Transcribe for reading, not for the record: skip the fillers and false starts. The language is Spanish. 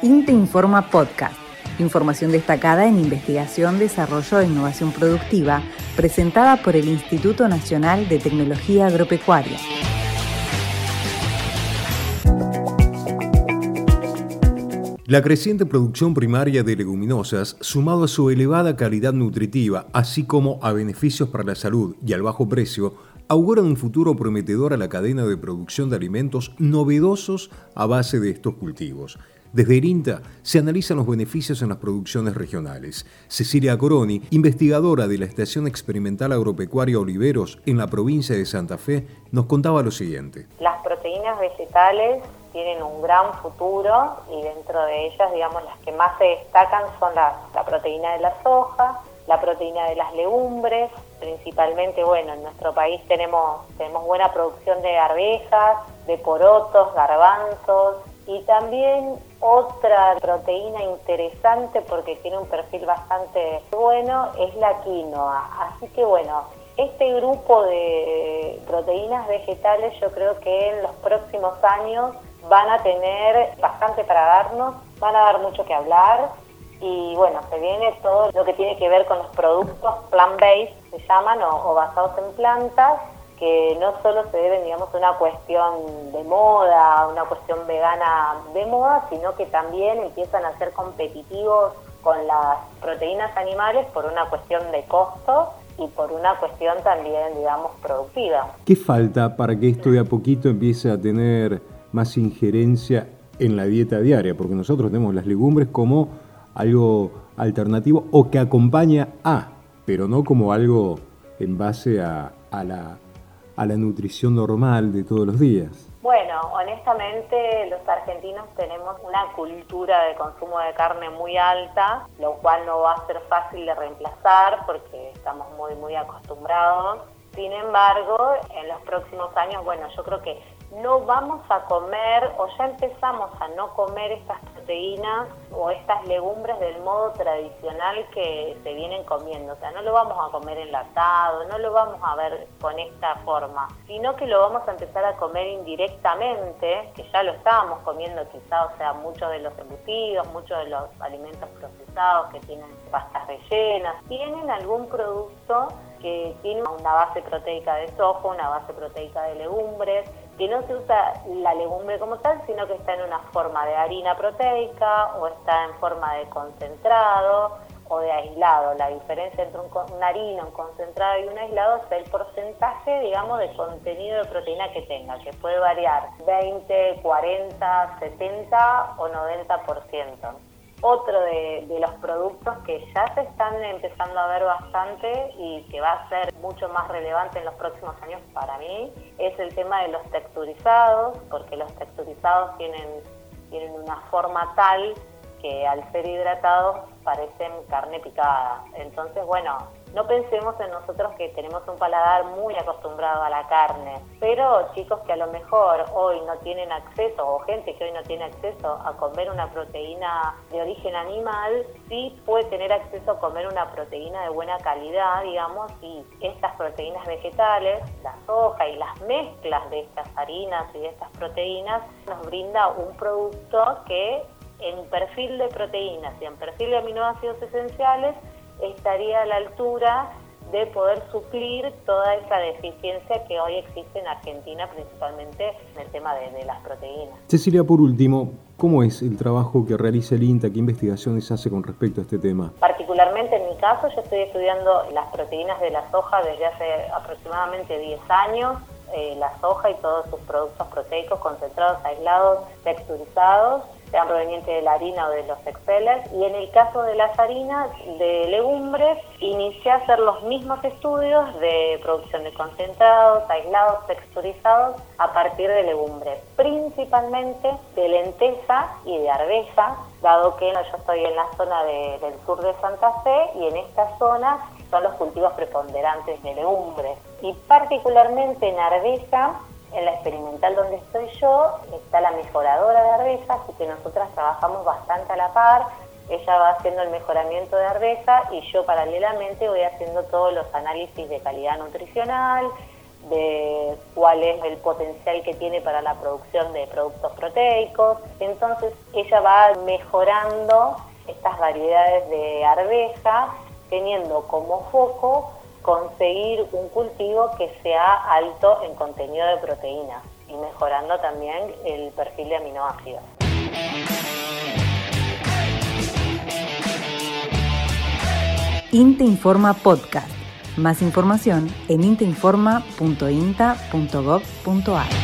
INTE Informa Podcast. Información destacada en investigación, desarrollo e innovación productiva, presentada por el Instituto Nacional de Tecnología Agropecuaria. La creciente producción primaria de leguminosas, sumado a su elevada calidad nutritiva, así como a beneficios para la salud y al bajo precio, auguran un futuro prometedor a la cadena de producción de alimentos novedosos a base de estos cultivos. Desde el INTA se analizan los beneficios en las producciones regionales. Cecilia Coroni, investigadora de la Estación Experimental Agropecuaria Oliveros en la provincia de Santa Fe, nos contaba lo siguiente. Las proteínas vegetales tienen un gran futuro y dentro de ellas, digamos, las que más se destacan son la proteína de la soja, la proteína de las legumbres, principalmente, en nuestro país tenemos buena producción de arvejas, de porotos, garbanzos y también otra proteína interesante porque tiene un perfil bastante bueno es la quinoa. Así que este grupo de proteínas vegetales yo creo que en los próximos años van a tener bastante para darnos, van a dar mucho que hablar. Y se viene todo lo que tiene que ver con los productos plant-based, se llaman, o basados en plantas, que no solo se deben, a una cuestión de moda, una cuestión vegana de moda, sino que también empiezan a ser competitivos con las proteínas animales por una cuestión de costo y por una cuestión también, productiva. ¿Qué falta para que esto de a poquito empiece a tener más injerencia en la dieta diaria? Porque nosotros tenemos las legumbres como algo alternativo o que acompaña pero no como algo en base a la nutrición normal de todos los días. Honestamente los argentinos tenemos una cultura de consumo de carne muy alta, lo cual no va a ser fácil de reemplazar porque estamos muy acostumbrados. Sin embargo, en los próximos años, yo creo que no vamos a comer o ya empezamos a no comer estas proteínas o estas legumbres del modo tradicional que se vienen comiendo. O sea, no lo vamos a comer enlatado, no lo vamos a ver con esta forma, sino que lo vamos a empezar a comer indirectamente, que ya lo estábamos comiendo quizá, muchos de los embutidos, muchos de los alimentos procesados que tienen pastas rellenas, tienen algún producto que tiene una base proteica de soja, una base proteica de legumbres, que no se usa la legumbre como tal, sino que está en una forma de harina proteica o está en forma de concentrado o de aislado. La diferencia entre una harina, un concentrado y un aislado es el porcentaje, de contenido de proteína que tenga, que puede variar 20, 40, 70 o 90%. Otro de los productos que ya se están empezando a ver bastante y que va a ser mucho más relevante en los próximos años para mí es el tema de los texturizados, porque los texturizados tienen una forma tal que al ser hidratados parecen carne picada. Entonces, no pensemos en nosotros que tenemos un paladar muy acostumbrado a la carne, pero chicos que a lo mejor hoy no tienen acceso, o gente que hoy no tiene acceso a comer una proteína de origen animal, sí puede tener acceso a comer una proteína de buena calidad, y estas proteínas vegetales, la soja y las mezclas de estas harinas y de estas proteínas nos brinda un producto que en perfil de proteínas y en perfil de aminoácidos esenciales estaría a la altura de poder suplir toda esa deficiencia que hoy existe en Argentina, principalmente en el tema de las proteínas. Cecilia, por último, ¿cómo es el trabajo que realiza el INTA? ¿Qué investigaciones hace con respecto a este tema? Particularmente en mi caso, yo estoy estudiando las proteínas de la soja desde hace aproximadamente 10 años. La soja y todos sus productos proteicos concentrados, aislados, texturizados, sean provenientes de la harina o de los expeller. Y en el caso de las harinas de legumbres, inicié a hacer los mismos estudios de producción de concentrados, aislados, texturizados a partir de legumbres, principalmente de lenteja y de arveja, dado que yo estoy en la zona del sur de Santa Fe y en esta zona son los cultivos preponderantes de legumbres. Y particularmente en arveja, en la experimental donde estoy yo, está la mejoradora de arveja, así que nosotras trabajamos bastante a la par. Ella va haciendo el mejoramiento de arveja y yo paralelamente voy haciendo todos los análisis de calidad nutricional, de cuál es el potencial que tiene para la producción de productos proteicos. Entonces ella va mejorando estas variedades de arveja, teniendo como foco conseguir un cultivo que sea alto en contenido de proteínas y mejorando también el perfil de aminoácidos. INTA Informa Podcast. Más información en inteinforma.inta.gov.ar.